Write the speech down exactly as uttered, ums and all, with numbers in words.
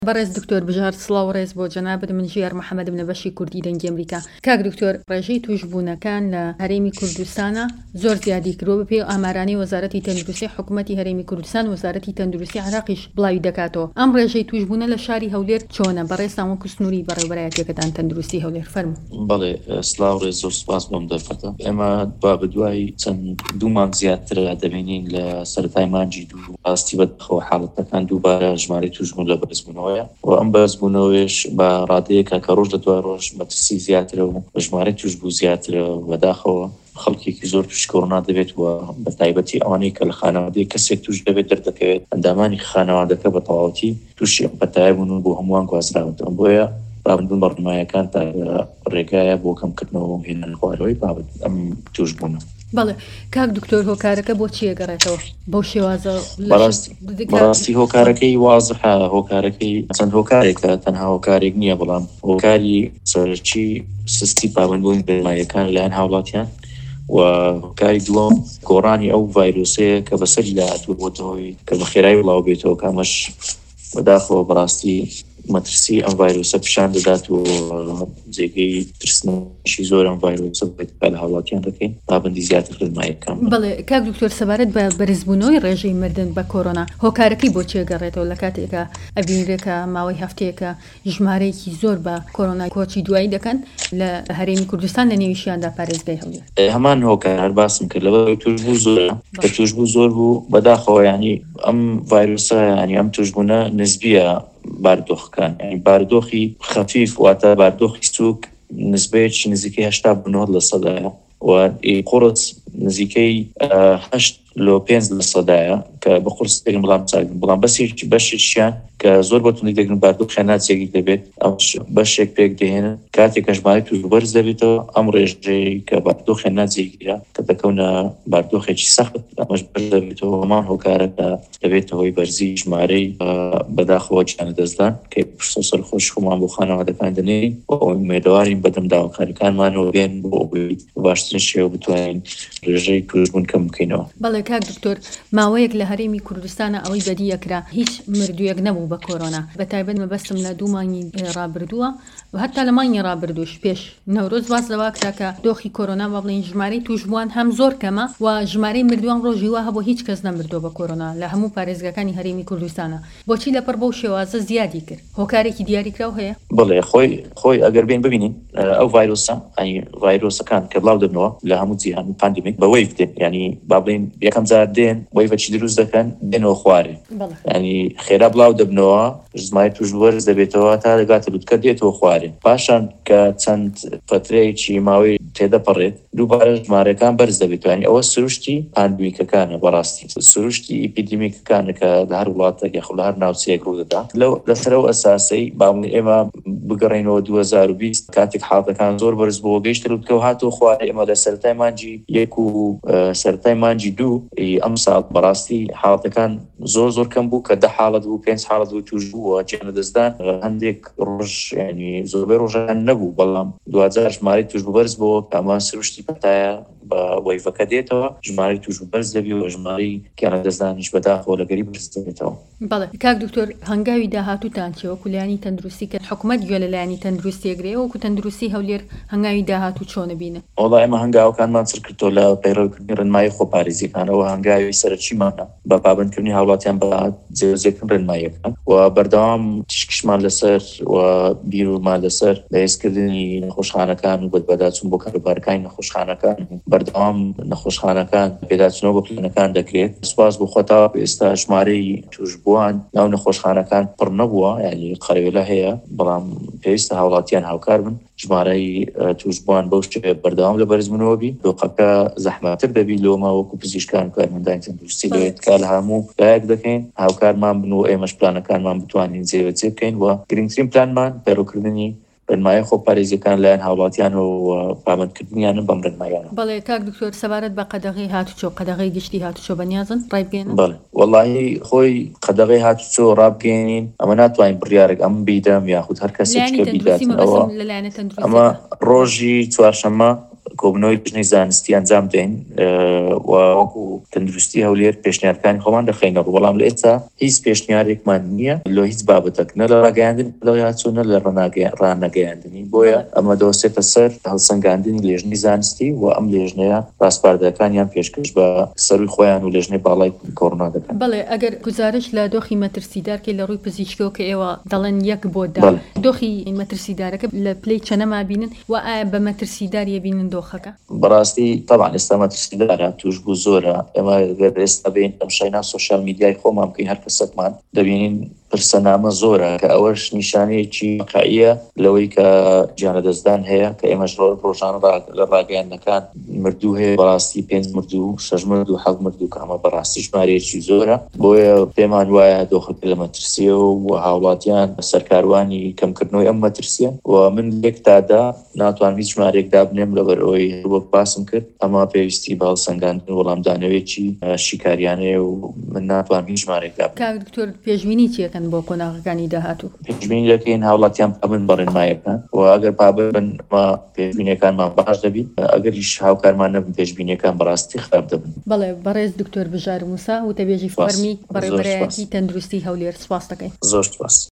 بەڕێز دکتۆر بژار سڵاو ڕێز بۆ جەنابەت من ژیار محەممەد بنە بەشی کوردی دەنگی ئەمریکا. کاک دکتۆر ڕێژەی توشبوونەکان لە هەرێمی کوردستانە زۆر زیادی کردووە بەپێی ئامارانی وەزارەتی تەندروستی حکوومەتی هەرێمی کوردستان وەزارەتی تەندروستی عراقیش بڵاوی دەکاتەوە. ئەم ڕێژەی توشبوونە لە شاری هەولێر چۆنە بەڕێستان وەکو سنووری بەڕێوەبەرایەتیەکەتان تەندروستی هەولێر فەرموو. بەڵێ سڵاو ڕێز زۆر سوپاس بۆم دەرفەتە. ئێمە با بەدوای چەند دوو مانگ زیاترە دەبینین لە سەرەتای مانجی دوو ئاستی بەدخەوە حاڵەتەکان دووبارە ژمارەی توشبوون لە بەرزبوونەوەیە و ئەم بەرزبوونەوەیش بە ڕادەیەکە کە ڕۆژ لە دوای ڕۆژ مەترسی زیاترە و بە ژمارەی توشبوو زیاترە بەداخەوە خەڵکێکی زۆر توش کۆڕۆنا دەبێت و بە تایبەتی ئەوانەی کە لە خانەوادەی کەسێک توش دەبێت دەردەکەوێت ئەندامانی خانەوادەکە بە تەواوەتی تووشی ئەم پەتایە بوون و بۆ هەمووان گوازراوەتەوە. بۆیە بابندون بەڕنمایەکان تا ڕێگایە بۆ کەمکردنەوە هێنان خوارەوەی بابەت ئەم توشبوونە. بەڵێ کاک دکتۆر هۆکارەکە بۆ چی ئەگەڕێتەوە بەو شێوازە؟ بەڕاستی هۆکارەکەی وازحە، هۆکارەکەی چەند هۆکارێکە تەنها هۆکارێک نییە، بەڵام هۆکاری سەرچی سستی پابندبوونی بەرمایەکان لەلایەن هاوڵاتیان و هۆکاری دووەم گۆڕانی ئەو ڤایرۆسەیە کە بەسەری لاتوە بۆتەوەی کە بە خێرایی بڵاو بێتەوە کامەش بەداخەوە بەڕاستی مەترسی ئەم ڤایرۆسە پیشان دەدات و جێگەی ترسنەشی زۆر ئەم ڤایرۆسە بێت لە هاوڵاتیان دەکەین پابندی زیاتر بەرمایەکان. بەڵێ کاک دکتۆر سەبارەت بە بەرزبوونەوەی ڕێژەی مردن بە کۆرۆنا هۆکارەکەی بۆ چی ئەگەڕێتەوە لە کاتێکە ئەبینرێکە ماوەی هەفتەیەکە ژمارەیەکی زۆر بە کۆرۆنای کۆچی دوایی دەکەن لە هەرێمی کوردستان لە نێویشیاندا پارێزگای هەولێر؟ هەمان هۆکار هەر باسم کرد لەبەر توشبوو زۆرە کە توشبوو زۆر بوو بەداخەوە ینی ئەم ڤایرۆسە ینی ئەم توشبوونە نسبیە باردۆخەکان، ینی باردۆخی خەفیف واتە باردۆخی سووک نسبەیەکی نزیکەی هەشتا بۆ نۆ لە سەدایە و قورس نزیکەی هەشت لۆ پێنج لە سەدایە کە بە قورس دەگرن بەڵام چاکن بەڵام بەسێکی بەشێکیان کە زۆر بەتوندی دەگرن باردۆخیان ناچێکی دەبێت ئەو بەشێک پێک دێنن کاتێک کە ژمارەی توش بەرز دەبێتەوە ئەم ڕێژەی کە باردۆخیان ناچێگیرە کە دەکەونە باردۆخێکی سەخت ئەمەش بەرز دەبێتەوە هەمان هۆکارەکە دەبێتەوەی بەرزی ژمارەی بەداخەوە گیانە دەستدان کە پشتە سەرخۆش خۆمان بۆ خانەوادەکان دەنێین و ئومێدەوارین بەدەم داواکاریەکانمانەوە بێن بۆ ئەوەی باشترین شێوە بتوانین ڕێژەی توشبوون کەم بکەینەوە. بەڵێ کاک دکتۆر ماوەیەک لە هەرێمی کوردستانە ئەوەی بەدی یەکرا هیچ مردوویەک نەبوو بە کۆرۆنا بەتایبەت مەبەستم لە دوو مانگی ڕابردووە و هەتا لە مانگی ڕابردووش پێش نەورۆز باس لەوا کرا کە دۆخی کۆرۆنا بە بڵێن ژمارەی توشبووان هەم زۆر کەمە و ژمارەی مردووان ڕۆژی وا هەبوو هیچ کەس نەمردووە بە کۆرۆنا لە هەموو پارێزگاکانی هەرێمی کوردستانە. بۆچی لەپەر بەو شێوازە زیادی کرد؟ هۆکارێکی دیاریکراو هەیە؟ بڵێ خۆی خۆی ئەگەر بین ببینین ئەو ڤایرۆسە ئەنی ڤایرۆسەکان کە بڵاو دەبنەوە لە هەموو جیهان پاندیمیک بە وەیف دێن، ینی با بڵێن یەکەم جار دێن وەیڤەکی دروست دەکەن دێنەوە خوارێ، ینی خێرا بڵاو دەبنەوە ژمارەی توش بەرز دەبێتەوە تا دەگاتە لوتکە دێتەوە خوارێ، پاشان کە چەند فترەیەکی ماوەی تێدەپەڕێت دووبارە ژمارەکان بەرز دەبێت، ینی ئەوە سروشتی پاندمیکەکانە بەڕاستی سروشتی ئیپیدیمیکەکانە کە لە هەر وڵاتێک یاخود لە هەر ناوچەیەک ڕوو دەدا. لەو لەسەرەوە ئەساسەی باڵێ ئێمە بگەڕێنەوە دوو هەزار و بیست کاتێک حاڵەتەکان زۆر بەرز بۆ گەیشتە لوتکە و هاتەوە خوارێ. ئێمە لە سەرەتای مانجی یەک و سەرەتای مانجی دوو ئەم ساڵ بەڕاستی حاڵەتەکان زۆر زۆر کەم بوو کە دە حاڵەت بوو پێنج حاڵەت بوو توش بووە گیانە دەستدان هەندێک ڕۆژ ینی زۆربەی ڕۆژان نەبوو، بەڵام دوهزار ژمارەی توش بەرز بۆ ئەمە سروشتی پەتایە بە وەیڤەکە دێتەوە ژمارەی توش بەرز دەبی و ژمارەی گیانە دەستدانیش بەداخەوە لەگەری بەرز دەبێتەوە. بەڵێ کاک دکتۆر هەنگاوی داهاتووتان چێوە کولایانی تەندروستی کە حکوومەت گوێ لەلایەنی تەندروستی ئەگرێەوە وەکو تەندروستی هەولێر هەنگاوی داهاتوو چۆنە بینە؟ وەڵای ئێمە هەنگاوەکانمان چر کردەوە لە پەیڕەوکردنی ڕێنمایی خۆپارێزیەکانەوە هەنگاوی سەرچیمانە بە پابندکردنی هاوڵاتیان بە جێبەجێکردن ڕێنماییەکان و بەردەوام تشکیشمان لەسەر و بیررومان لەسەر بەهێزکردنی نەخۆشخانەکان و بەدبەداچوون بۆ کاروبارەکانی نەخۆشخانەکان بەردەوام نەخۆشخانەکان پێداچنەوە بە پلانەکان دەکرێت. سوپاس بۆ خۆتا ئێستا ژمارەی توشبووان ناو نەخۆشخانەکان پڕ نەبووە، ینی قەرەوێلە هەیە، بەڵام پێویستە هاوڵاتیان هاوکار بن ژمارەی توشبووان بەو شێوەیە بەردەوام لە بەرزبوونەوە بی دۆقەکە زەحمەتتر دەبی لۆمە وەکو پزیشکان و کارمەندانی تەندروستی دەوێت کار لە هەموو لایەک دەکەین هاوکارمان بن و ئێمەش پلانەکانمان بتوانین جێبەجێ بکەین و گرنگترین پلانمان پەیڕەوکردنی ڕێنمایی خۆپارێزیەکان لایەن هاوڵاتیان و پابندکردنیانە بەم ڕێنمایانە. بەڵێ کاک دکتۆر سەبارەت بە قەدەغەی هاتوچۆ قەدەغەی گشتی هاتوچۆ بەنیازن ڕایبگەێنن؟ بەڵێ وەڵاهی خۆی قەدەغەی هاتوچۆ ڕابگەێنین ئەمە ناتوانین بڕیارێک ئەم بیدەم یاخود هەر کەسێک بیداتنەوە. ئەمە ڕۆژی چوارشەممە کۆبنەوەی لیژنەی زانستی ئەنجام دەین و وەکو تەندروستی هەولێر پێشنیارەکانی خۆمان دەخەینەوە، بەڵام لە ئێستا هیچ پێشنیارێکمان نییە لە هیچ بابەتێک، نە لە ڕاگەیاندن دڵیاچوو نە لە ڕانەگەیاندنی. بۆیە ئەمە دەوەستێتە سەر هەڵسەنگاندنی لێژنەی زانستی و ئەم لێژنەیە ڕاستپاردەکانیان پێشکەش بە سەروی خۆیان و لێژنەی باڵای کۆڕۆنا دەکەن. بەڵێ ئەگەر گزارش لە دۆخی مەترسیدارکە لە ڕووی پزیشکەوە کە ئێوە دەڵێن یەک بۆ دا دۆخی مەترسیدارەکە لە پلەی چەنەما بینن و ئایا بە مەترسیدار یەبینن دۆخەکە؟ بەڕاستی طبعا ئێستا مەترسیدارە توش بوو زۆرە. ئێمە ئێستا بین ئەم شاینا سۆشیال میدیای خۆمان بکەین هەر کەسێکمان دەبینین پرسەنامە زۆرە کە ئەوەش نیشانەیەکی واقعیە لەوەی کە گیانە دەستدان هەیە کە ئێمە ڕۆژانە لە ڕاگەیاندنەکان مردوو هەیە، بەڕاستی پێنج مردوو شەش مردوو حەوت مردوو کە ئەمە بەڕاستی ژمارەیەکی زۆرە. بۆیە پێمان وایە دۆخەکە لە مەترسیە و هاوڵاتیان سەرکاروانی کەمکردنەوەی ئەم مەترسیە و من لێک تادا ناتوانم هیچ ژمارەیەک دابنێم لەبەرەوەی وەک باسم کرد ئەمە پێویستی بە هەڵسەنگاندن وەڵامدانەوەیەکی شیکاریانەیە و من ناتوانم هیچ ژمارەیەک دابنێم. کاک دکتۆر پێشبینی چیەکەن بۆ قۆناغەکانی داهاتوو؟ پێشبینی دەکەین هاوڵاتیان پابند بەڕێنمایەکان و ئەگەر پابند بن ما پێشبینیەکانمان باش دەبیت، ئەگەر هیچ هاوکارمان نەبن پێشبینیەکان بەڕاستی خراپ دەبن. بەڵێ بەڕێز دکتۆر بژار موسا وتەبێژی فەرمی بەڕێوەبەرایەتی تەندروستی هەولێر سپاس دەکەین. زۆر سپاس.